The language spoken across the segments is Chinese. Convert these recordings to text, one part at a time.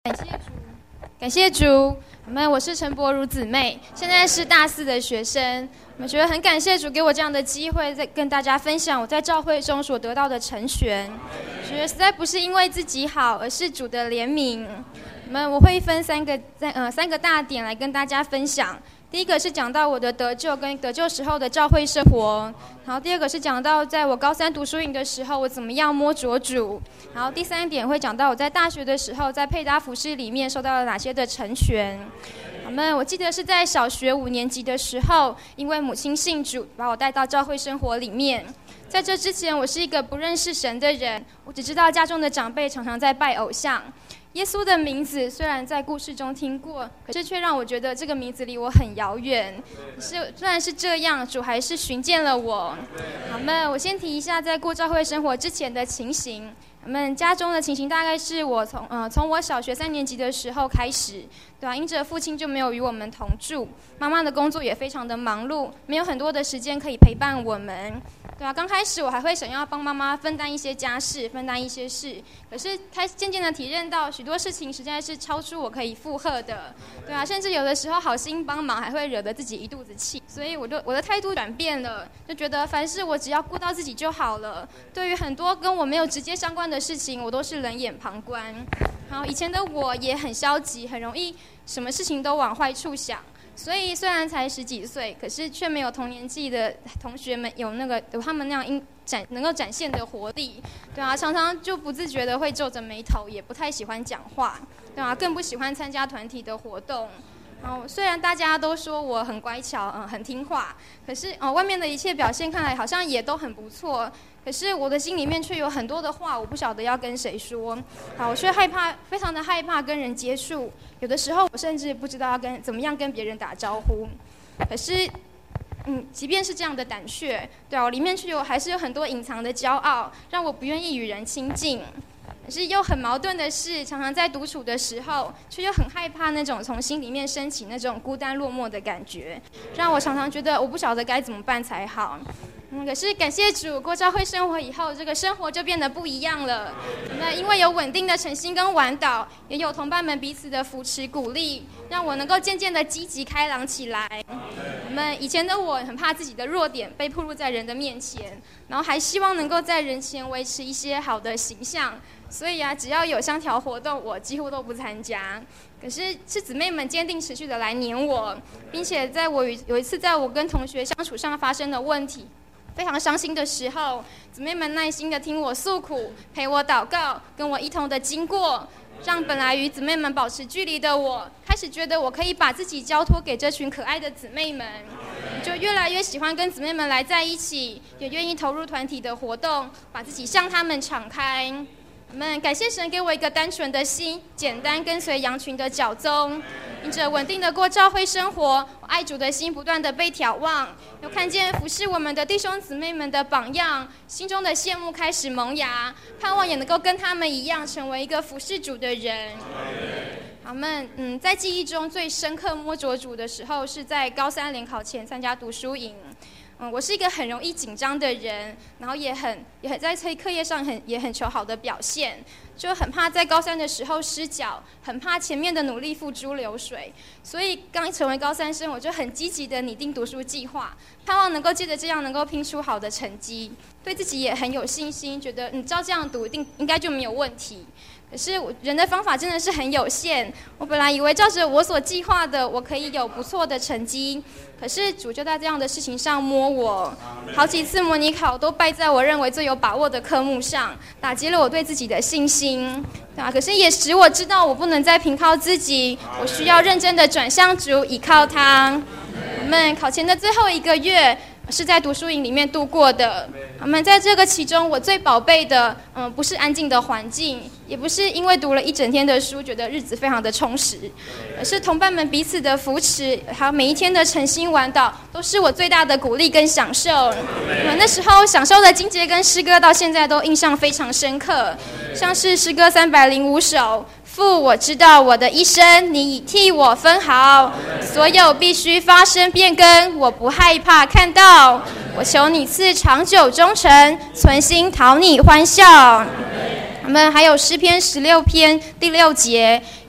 感谢主，我是陈柏如姊妹，现在是大4的学生。我觉得很感谢主给我这样的机会，再跟大家分享我在教会中所得到的成全。觉得实在不是因为自己好，而是主的怜悯。我会分三个大点来跟大家分享。第一个是讲到我的得救跟得救时候的教会生活，然后第二个是讲到在我高3读书营的时候我怎么样摸着主，然后第3点会讲到我在大学的时候在配搭服饰里面受到了哪些的成全。我记得是在小学5年级的时候，因为母亲信主，把我带到教会生活里面。在这之前，我是一个不认识神的人，我只知道家中的长辈常常在拜偶像。耶稣的名字虽然在故事中听过，可是却让我觉得这个名字离我很遥远。虽然是这样，主还是寻见了我。我先提一下在过教会生活之前的情形。家中的情形大概是我从我小学3年级的时候开始，对吧？因着父亲就没有与我们同住，妈妈的工作也非常的忙碌，没有很多的时间可以陪伴我们，对吧？刚开始我还会想要帮妈妈分担一些家事，分担一些事，可是渐渐的体认到许多事情实在是超出我可以负荷的，对吧？甚至有的时候好心帮忙还会惹得自己一肚子气，所以我的态度转变了，就觉得凡事我只要顾到自己就好了。对于很多跟我没有直接相关的事情，我都是冷眼旁观。好，以前的我也很消极，很容易什么事情都往坏处想，所以虽然才10几岁，可是却没有同年纪的同学们有他们那样能够展现的活力，对啊，常常就不自觉的会皱着眉头，也不太喜欢讲话，对啊，更不喜欢参加团体的活动。虽然大家都说我很乖巧，很听话，可是外面的一切表现看来好像也都很不错，可是我的心里面却有很多的话，我不晓得要跟谁说。我却非常的害怕跟人接触，有的时候我甚至不知道要怎么样跟别人打招呼。可是即便是这样的胆怯，对啊，我里面还是有很多隐藏的骄傲，让我不愿意与人亲近。可是又很矛盾的是，常常在独处的时候，却又很害怕那种从心里面升起那种孤单落寞的感觉，让我常常觉得我不晓得该怎么办才好。可是感谢主，过教会生活以后，这个生活就变得不一样了。因为有稳定的晨星跟晚祷，也有同伴们彼此的扶持鼓励，让我能够渐渐的积极开朗起来。以前的我很怕自己的弱点被暴露在人的面前，然后还希望能够在人前维持一些好的形象，所以只要有香条活动，我几乎都不参加。可是姊妹们坚定持续的来黏我，并且有一次在我跟同学相处上发生的问题，非常伤心的时候，姊妹们耐心的听我诉苦，陪我祷告，跟我一同的经过，让本来与姊妹们保持距离的我，开始觉得我可以把自己交托给这群可爱的姊妹们，就越来越喜欢跟姊妹们来在一起，也愿意投入团体的活动，把自己向他们敞开。感谢神给我一个单纯的心，简单跟随羊群的脚踪，因着稳定的过教会生活，我爱主的心不断的被挑旺，又看见服侍我们的弟兄姊妹们的榜样，心中的羡慕开始萌芽，盼望也能够跟他们一样成为一个服侍主的人。在记忆中最深刻摸着主的时候，是在高3联考前参加读书营。我是一个很容易紧张的人，然后也很在课业上也很求好的表现，就很怕在高3的时候失脚，很怕前面的努力付诸流水，所以刚成为高3生，我就很积极的拟定读书计划，盼望能够借着这样能够拼出好的成绩，对自己也很有信心，觉得照这样读应该就没有问题。可是人的方法真的是很有限，我本来以为照着我所计划的，我可以有不错的成绩，可是主就在这样的事情上摸我，好几次模拟考都败在我认为最有把握的科目上，打击了我对自己的信心，对吧？可是也使我知道我不能再凭靠自己，我需要认真的转向主，依靠他。考前的最后1个月是在读书营里面度过的。在这个其中，我最宝贝的，不是安静的环境，也不是因为读了一整天的书觉得日子非常的充实，而是同伴们彼此的扶持，还有每一天的晨星晚祷，都是我最大的鼓励跟享受。那时候享受的经节跟诗歌，到现在都印象非常深刻，像是诗歌305首。父，我知道我的一生你已替我分好，所有必须发生变更，我不害怕看到。我求你赐长久忠诚，存心讨你欢笑。还有诗篇16篇第6节，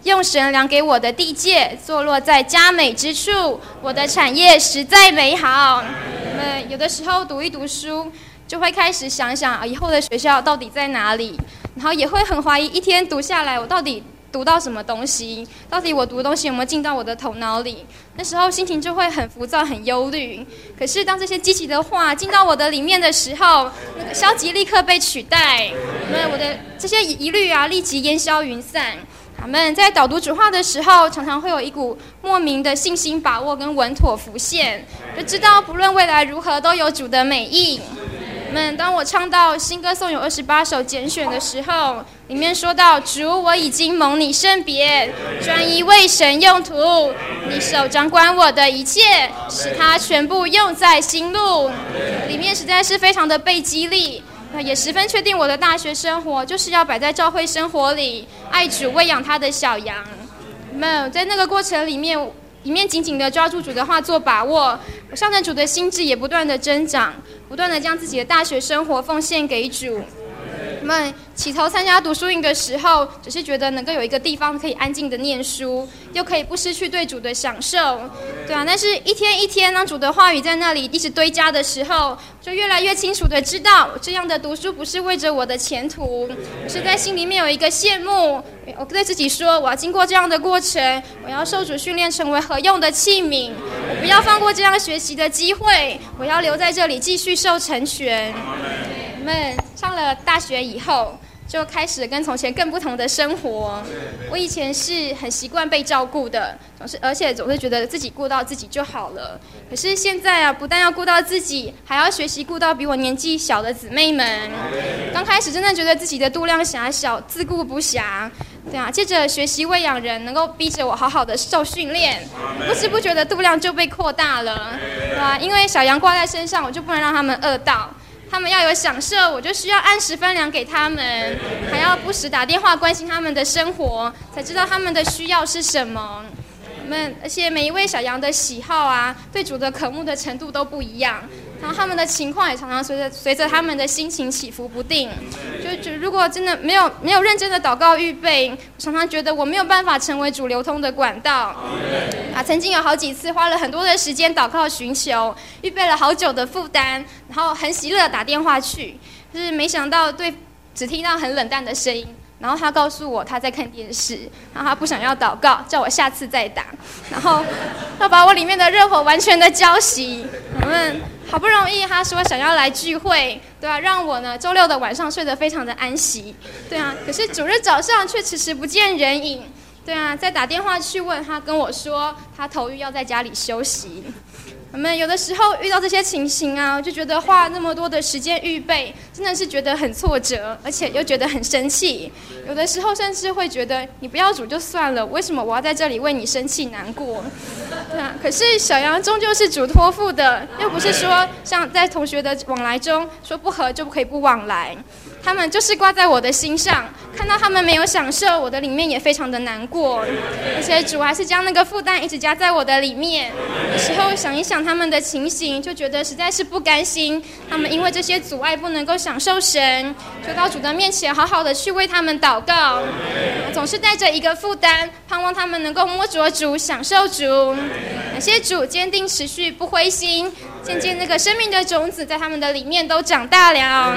用神量给我的地界，坐落在佳美之处，我的产业实在美好。有的时候读一读书，就会开始想想以后的学校到底在哪里，然后也会很怀疑一天读下来我到底读到什么东西，到底我读的东西有没有进到我的头脑里。那时候心情就会很浮躁很忧虑。可是当这些积极的话进到我的里面的时候，那个消极立刻被取代，我的这些疑虑啊立即烟消云散。他们在导读主话的时候，常常会有一股莫名的信心把握跟稳妥浮现，就知道不论未来如何都有主的美意。当我唱到新歌颂咏28首拣选的时候，里面说到主，我已经蒙你圣别，专一为神用途，你手掌管我的一切，使它全部用在心路。里面实在是非常的被激励，也十分确定我的大学生活就是要摆在教会生活里，爱主喂养他的小羊。在那个过程里面紧紧的抓住主的话做把握，我向着主的心志也不断的增长，不断的将自己的大学生活奉献给主。起头参加读书营的时候，只是觉得能够有一个地方可以安静的念书，又可以不失去对主的享受，但是一天一天，当主的话语在那里一直堆加的时候，就越来越清楚的知道，这样的读书不是为着我的前途，是在心里面有一个羡慕。我对自己说，我要经过这样的过程，我要受主训练成为合用的器皿，我不要放过这样学习的机会，我要留在这里继续受成全。上了大学以后，就开始跟从前更不同的生活。我以前是很习惯被照顾的，而且总是觉得自己顾到自己就好了。可是现在啊，不但要顾到自己，还要学习顾到比我年纪小的姊妹们。刚开始真的觉得自己的度量狭小，自顾不暇。借着学习喂养人，能够逼着我好好的受训练，不知不觉的度量就被扩大了，因为小羊挂在身上，我就不能让他们饿到。他们要有享受，我就需要按时分粮给他们，还要不时打电话关心他们的生活，才知道他们的需要是什么。而且每一位小羊的喜好啊，对主的渴慕的程度都不一样，然后他们的情况也常常随着他们的心情起伏不定。就如果真的没有认真的祷告预备，我常常觉得我没有办法成为主流通的管道。曾经有好几次花了很多的时间祷告寻求，预备了好久的负担，然后很喜乐打电话去，就是没想到只听到很冷淡的声音。然后他告诉我他在看电视，然后他不想要祷告，叫我下次再打，然后要把我里面的热火完全的浇熄。好不容易他说想要来聚会，让我呢周六的晚上睡得非常的安息，可是主日早上却迟迟不见人影，再打电话去问他，跟我说他头晕要在家里休息。有的时候遇到这些情形啊，我就觉得花那么多的时间预备，真的是觉得很挫折，而且又觉得很生气。有的时候甚至会觉得，你不要煮就算了，为什么我要在这里为你生气难过？可是小羊终究是主托付的，又不是说像在同学的往来中说不合就不可以不往来。他们就是挂在我的心上，看到他们没有享受，我的里面也非常的难过。而且主还是将那个负担一直加在我的里面。有时候想一想他们的情形，就觉得实在是不甘心。他们因为这些阻碍不能够享受神，就到主的面前好好的去为他们祷告。总是带着一个负担，盼望他们能够摸着主，享受主。感谢主坚定持续不灰心，渐渐那个生命的种子在他们的里面都长大了。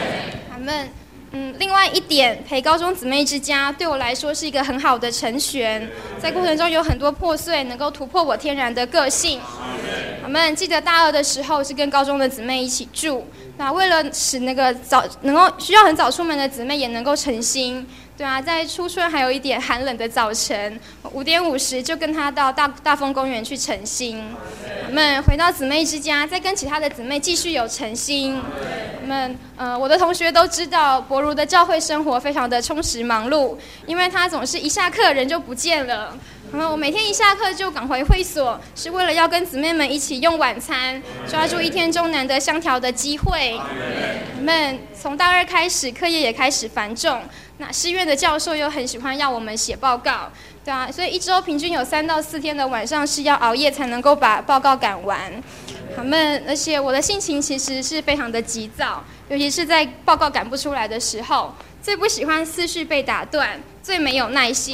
另外一点，陪高中姊妹之家对我来说是一个很好的成全，在过程中有很多破碎，能够突破我天然的个性。记得大二的时候是跟高中的姊妹一起住，为了使那个需要很早出门的姊妹也能够诚心，在初春还有一点寒冷的早晨，5点50就跟她到大丰公园去诚心。回到姊妹之家，再跟其他的姊妹继续有诚心。我的同学都知道博如的教会生活非常的充实忙碌，因为他总是一下课人就不见了。我每天一下课就赶回会所，是为了要跟姊妹们一起用晚餐，抓住一天中难得相调的机会。从大2开始，课业也开始繁重，那师院的教授又很喜欢要我们写报告，所以1周平均有3到4天的晚上是要熬夜才能够把报告赶完。而且我的心情其实是非常的急躁，尤其是在报告赶不出来的时候，最不喜欢思绪被打断，最没有耐心。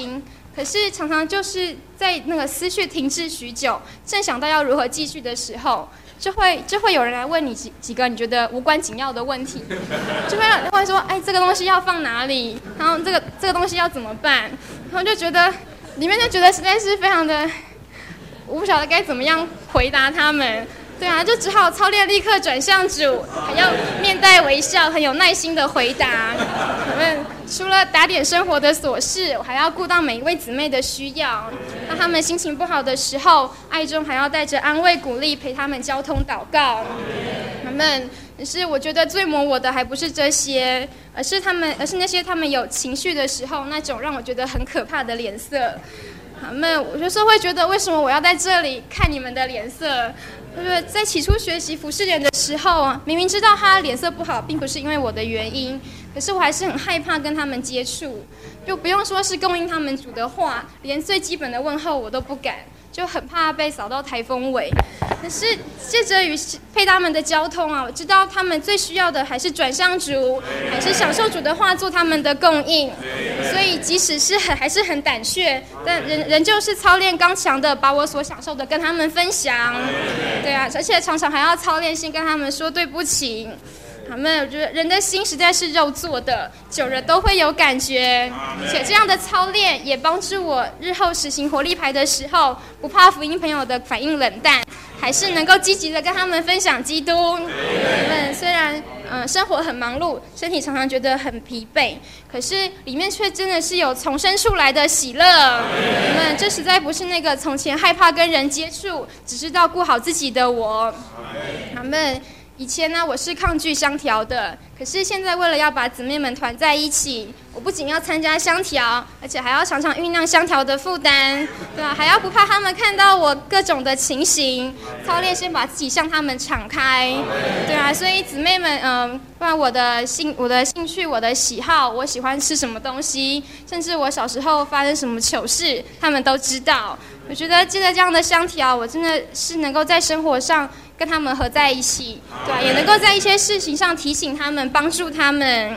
可是常常就是在那个思绪停滞许久，正想到要如何继续的时候，就会有人来问你几个你觉得无关紧要的问题，就会说，哎，这个东西要放哪里？然后这个东西要怎么办？然后就觉得里面就觉得实在是非常的，我不晓得该怎么样回答他们。对啊，就只好操练立刻转向主，还要面带微笑，很有耐心的回答。我们除了打点生活的琐事，我还要顾到每一位姊妹的需要。当他们心情不好的时候，爱中还要带着安慰鼓励，陪他们交通祷告。可是我觉得最磨我的还不是这些，而是那些他们有情绪的时候，那种让我觉得很可怕的脸色。我有时候会觉得，为什么我要在这里看你们的脸色？就是在起初学习服侍人的时候，明明知道他脸色不好，并不是因为我的原因，可是我还是很害怕跟他们接触，就不用说是供应他们主的话，连最基本的问候我都不敢，就很怕被扫到台风尾。可是借着与配搭们的交通啊，我知道他们最需要的还是转向主，还是享受主的话做他们的供应。所以即使是还是很胆怯，但仍旧是操练刚强的，把我所享受的跟他们分享。对啊，而且常常还要操练先跟他们说对不起。我觉得人的心实在是肉做的，久了都会有感觉，且这样的操练也帮助我日后实行活力牌的时候，不怕福音朋友的反应冷淡，还是能够积极的跟他们分享基督。虽然生活很忙碌，身体常常觉得很疲惫，可是里面却真的是有从生出来的喜乐。这实在不是那个从前害怕跟人接触，只知道顾好自己的我。以前呢，我是抗拒香条的，可是现在为了要把姊妹们团在一起，我不仅要参加香条，而且还要常常酝酿香条的负担，对吧？还要不怕他们看到我各种的情形，操练先把自己向他们敞开，对啊。所以姊妹们，不然我的兴趣、我的喜好，我喜欢吃什么东西，甚至我小时候发生什么糗事，他们都知道。我觉得借着这样的香条，我真的是能够在生活上跟他们合在一起，对啊，也能够在一些事情上提醒他们，帮助他们。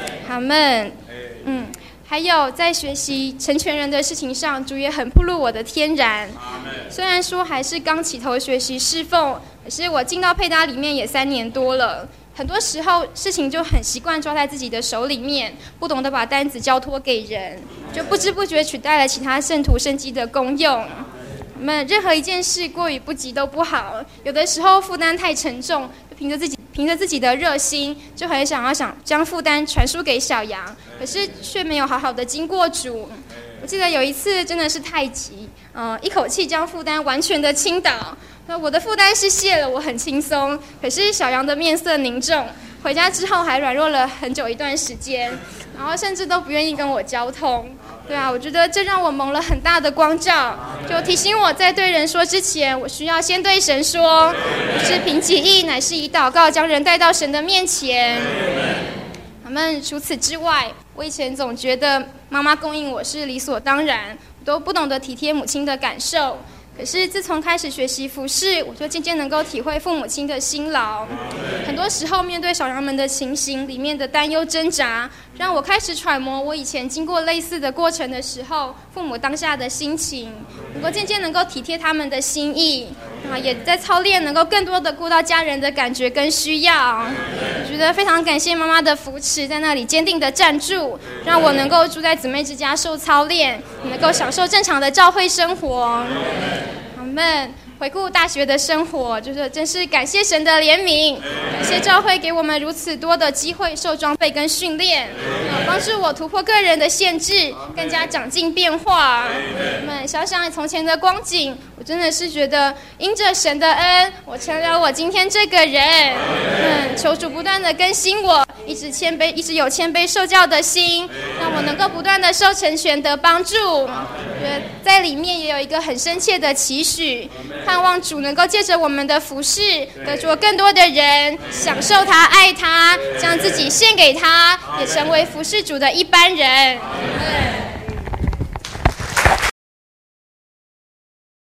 还有在学习成全人的事情上，主也很暴露我的天然。虽然说还是刚起头学习侍奉，可是我进到配搭里面也3年多了。很多时候事情就很习惯抓在自己的手里面，不懂得把单子交托给人，就不知不觉取代了其他圣徒圣机的功用。任何一件事过于不及都不好，有的时候负担太沉重，就凭着自己的热心，就很想将负担传输给小羊，可是却没有好好的经过主。我记得有一次真的是太急，一口气将负担完全的倾倒。我的负担是卸了，我很轻松，可是小羊的面色凝重，回家之后还软弱了很久一段时间，然后甚至都不愿意跟我交通。对啊，我觉得这让我蒙了很大的光照，就提醒我在对人说之前，我需要先对神说，不是凭己意，乃是以祷告将人带到神的面前。除此之外，我以前总觉得妈妈供应我是理所当然，我都不懂得体贴母亲的感受。可是自从开始学习服侍，我就渐渐能够体会父母亲的辛劳。很多时候面对小羊们的情形里面的担忧挣扎，让我开始揣摩我以前经过类似的过程的时候，父母当下的心情，渐渐能够体贴他们的心意，也在操练能够更多的顾到家人的感觉跟需要。我觉得非常感谢妈妈的扶持，在那里坚定的站住，让我能够住在姊妹之家受操练，能够享受正常的教会生活。回顾大学的生活，真是感谢神的怜悯，感谢教会给我们如此多的机会受装备跟训练，帮助我突破个人的限制，更加长进变化。想想从前的光景，我真的是觉得因着神的恩，我成了我今天这个人。求主不断的更新我，一直有谦卑受教的心，让我能够不断的受成全的帮助。在里面也有一个很深切的期许，盼望主能够借着我们的服事，得着更多的人享受他、爱他，将自己献给他，也成为服事主的一般人。